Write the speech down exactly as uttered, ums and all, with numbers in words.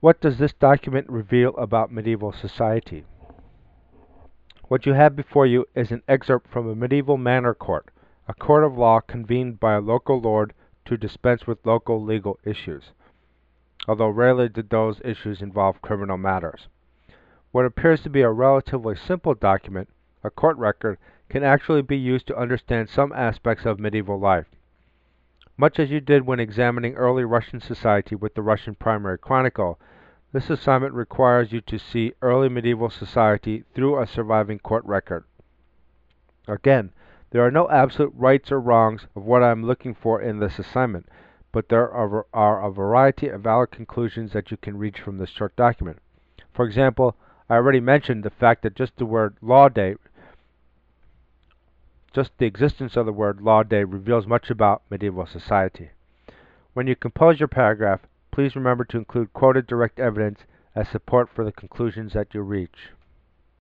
What does this document reveal about medieval society? What you have before you is an excerpt from a medieval manor court, a court of law convened by a local lord to dispense with local legal issues, although rarely did those issues involve criminal matters. What appears to be a relatively simple document, a court record, can actually be used to understand some aspects of medieval life. Much as you did when examining early Russian society with the Russian Primary Chronicle, this assignment requires you to see early medieval society through a surviving court record. Again, there are no absolute rights or wrongs of what I am looking for in this assignment, but there are, are a variety of valid conclusions that you can reach from this short document. For example, I already mentioned the fact that just the word law day, just the existence of the word law day reveals much about medieval society. When you compose your paragraph, please remember to include quoted direct evidence as support for the conclusions that you reach.